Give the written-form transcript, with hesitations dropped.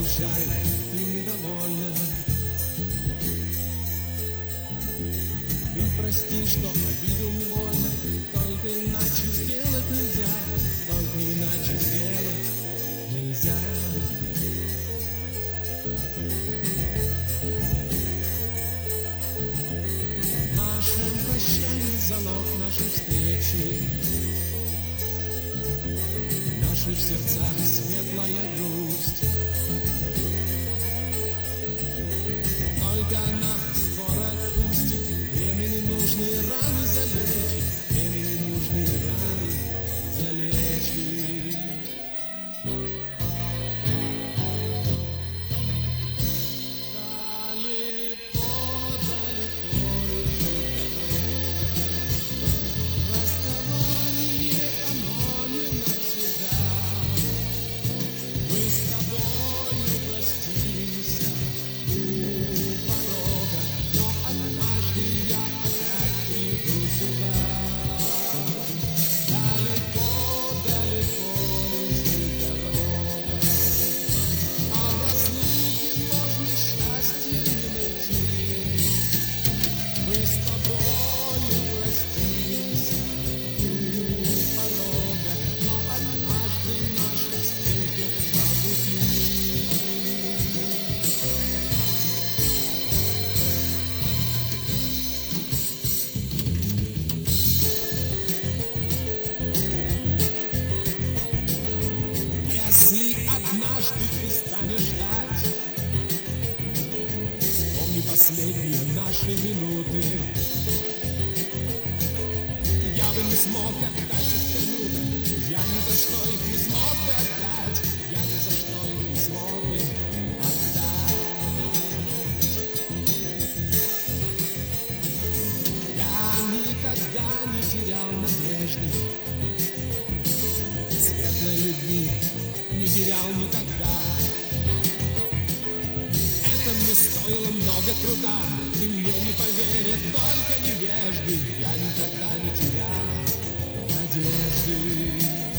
жаль, ты недовольна. Ты прости, что обидел невольно, только иначе сделать нельзя, только иначе сделать нельзя. Наше прощание — залог нашей встречи. В наших сердцах светлая грусть. Только она скоро отпустит. Времени нужные раны залечить. Времени нужные раны залечить. Далеко, далеко лежит дорога. Расставание, оно не навсегда. Мы с тобою простимся у порога, но однажды я опять приду сюда. Далеко, далеко лежит дорога, а в разлуке можно счастье не найти. Мы с тобою простимся у порога, но однажды наши встретятся пути. Если однажды ты станешь ждать, вспомни последние наши минуты. Я бы не смог отдать их минуты, я ни за что их не смог бы отдать, я ни за что их не смог бы отдать. Я никогда не терял надежды, светлой любви не терял никогда. Это мне стоило много труда, и мне не поверят только невежды. Я никогда не терял надежды.